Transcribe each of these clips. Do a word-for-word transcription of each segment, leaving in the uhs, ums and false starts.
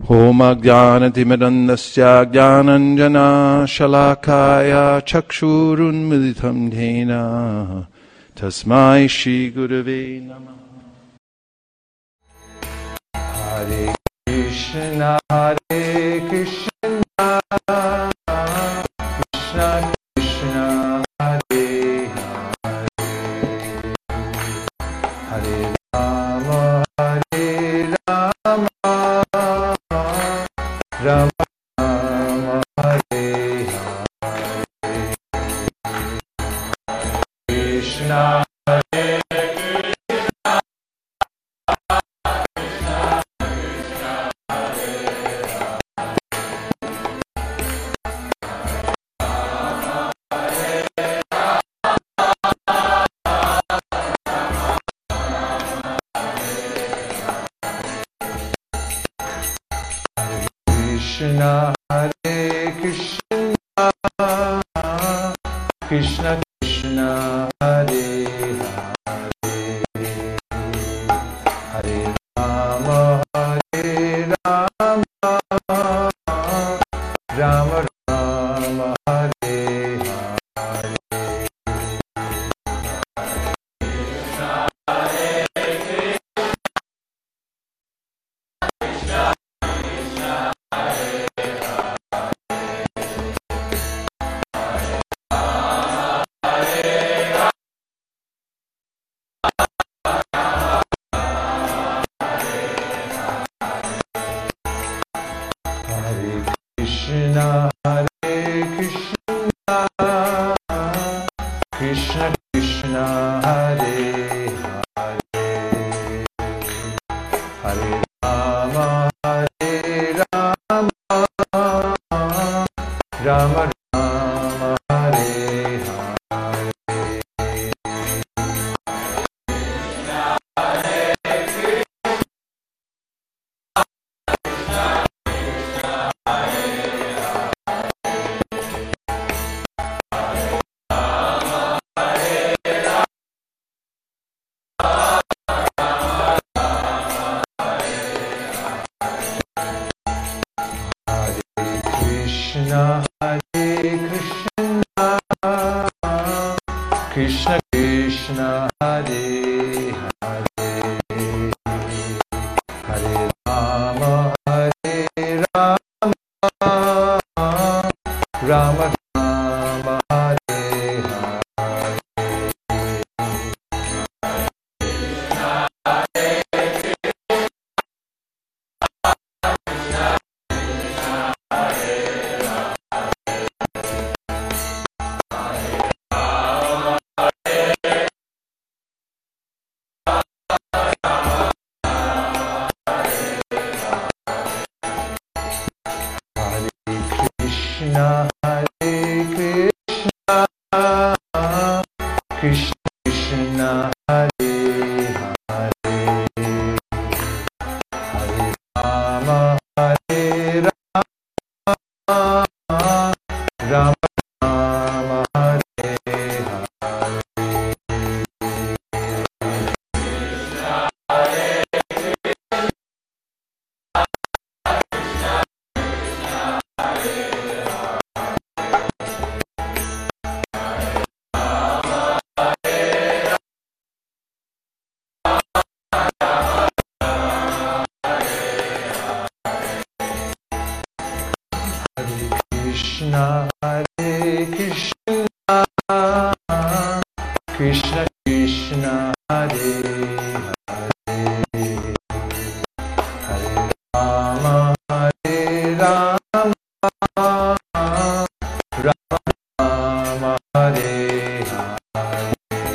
Om Ajnanatimidandasya Jnananjana Shalakaya Chakshurunmilitam Dhena Tasmai Shri Gurave Namaha. Hare Krishna, Hare Krishna, Krishna Krishna, Hare Hare, Hare Rama, Hare Rama, Rama Rama, Hare Hare, Krishna, Hare Krishna, Krishna Krishna, Krishna, Hare Krishna, Krishna Krishna, Hare Hare, Hare Rama, Hare Rama, Rama Rama, Hare Hare, Krishna, Hare Krishna, Krishna Krishna, Hare Krishna, Hare Krishna, Krishna Krishna, Hare Hare, Hare Rama, Hare Rama, Rama Rama, Hare Hare, Krishna, Hare Krishna, Krishna Krishna, Hare Krishna, Krishna Krishna, Hare Hare, Hare Rama, Hare Rama, Rama Rama, Hare Hare, Krishna, Hare Krishna, Hare Krishna, Krishna Krishna, Hare Hare, Hare Rama, Hare Rama, Rama Rama, Hare Hare, Krishna, Hare Krishna, Krishna Krishna, Hare Krishna, Hare Krishna, Krishna Krishna, Hare Hare, Hare Rama, Hare Rama, Rama Rama, Hare Hare,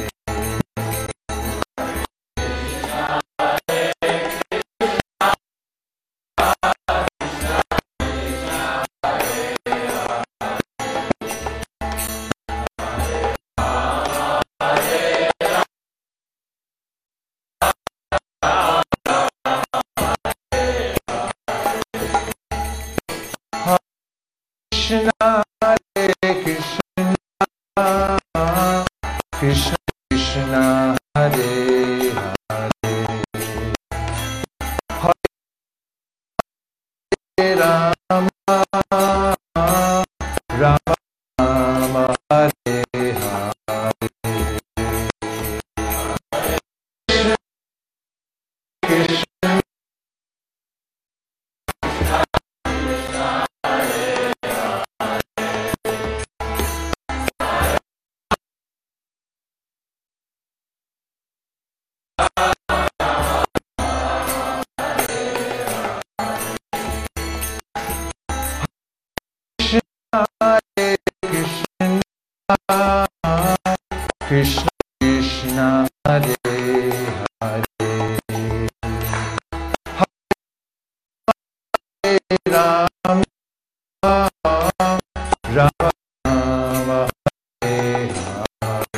Krishna, Hare Krishna Krishna Hare Hare, Hare Rama Rama Rama Hare Hare.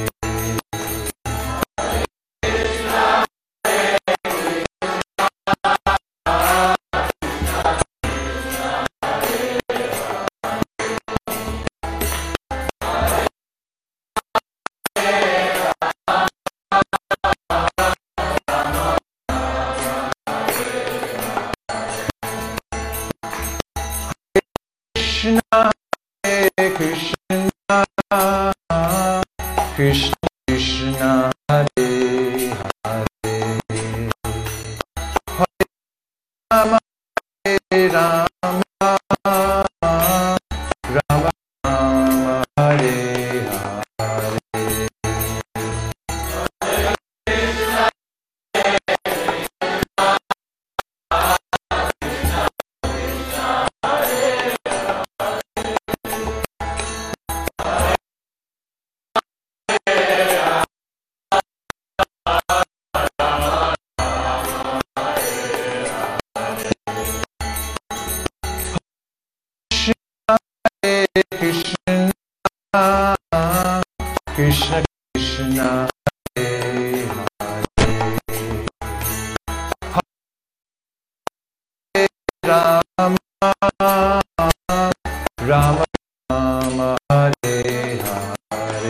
Krishna Hare Krishna, Krishna Krishna Hare Hare, Hare Rama Hare Rama, Rama Rama Hare Hare. Krishna Krishna Krishna Hare Hare, Hare Rama Rama Rama Hare Hare.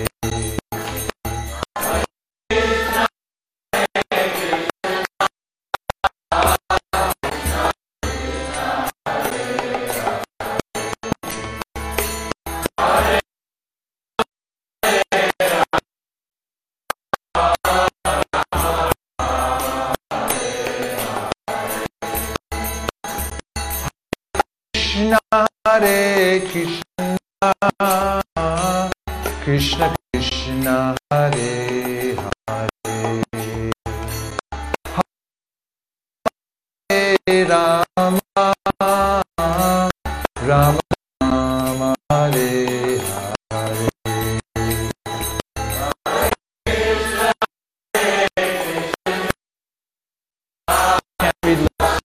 Krishna Hare Krishna, Krishna Krishna Hare Hare, Hare Rama Rama Rama Hare Hare. Can't read lips.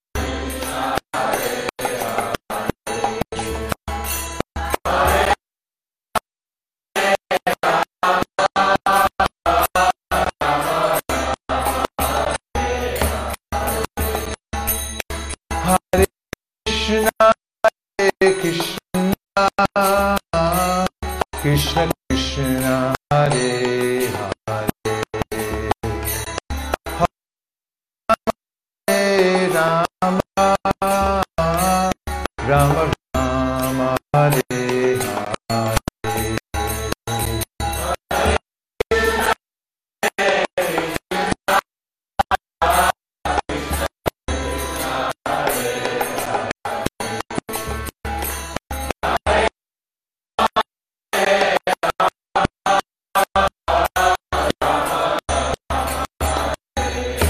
Hare Krishna Hare Krishna, Krishna Krishna Hare Hare, Hare Rama Rama Rama Hare Hare.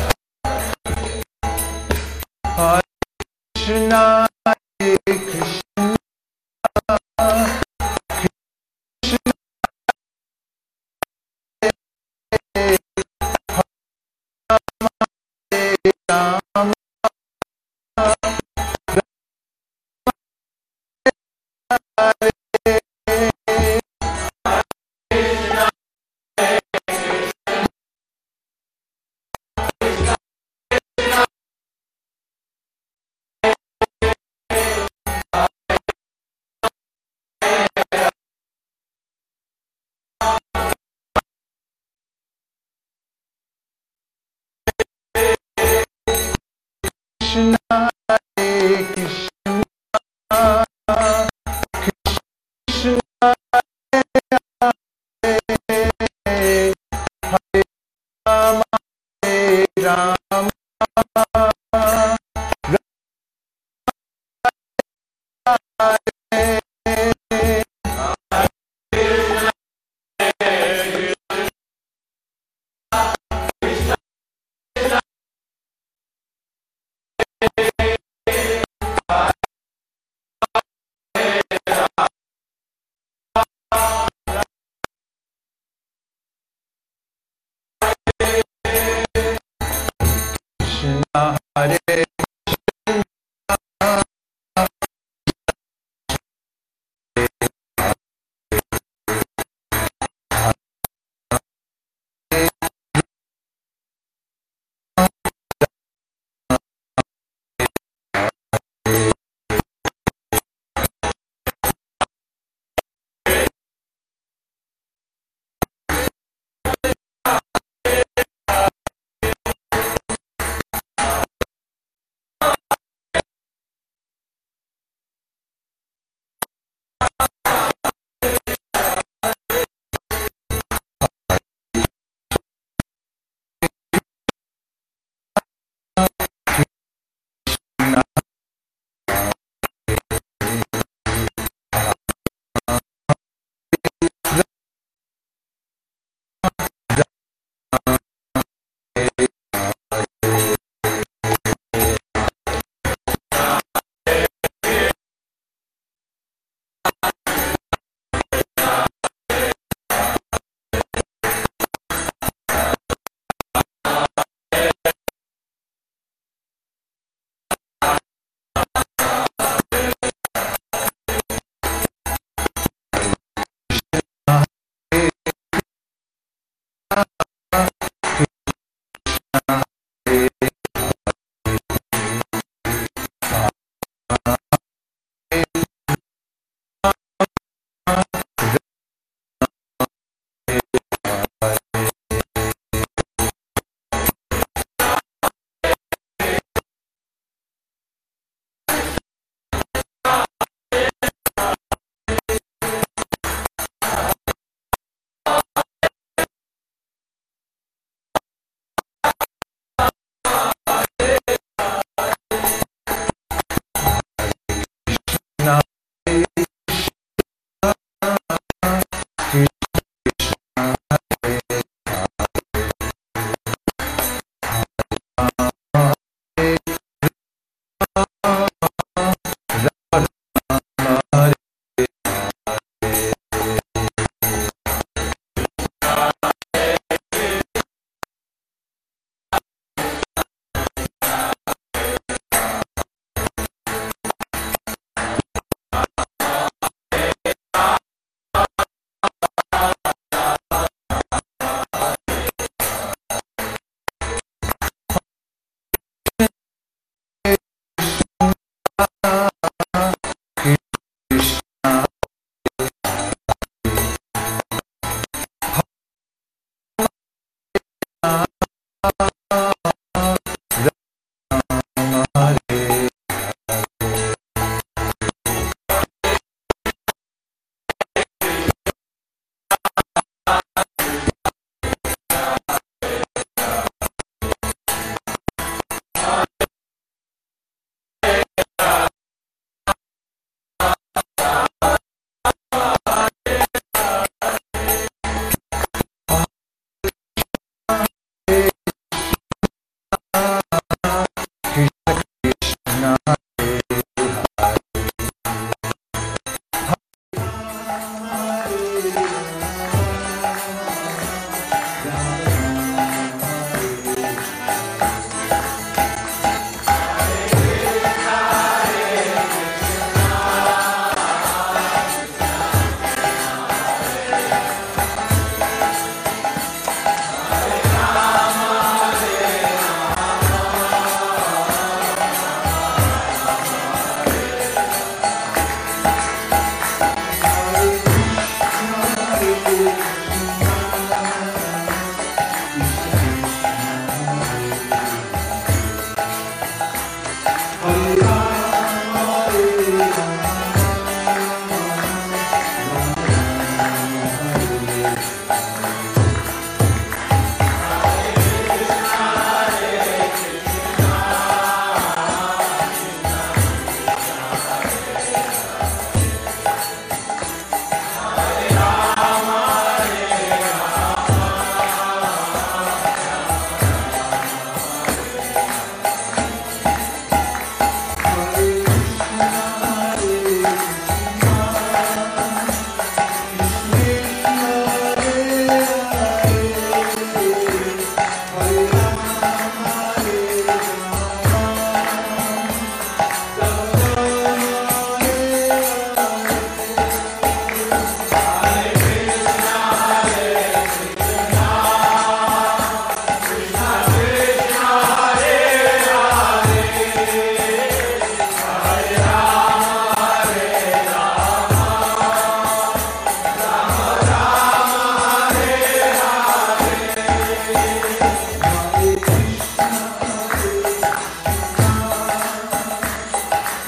Hare Krishna Hare Krishna,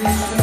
Krishna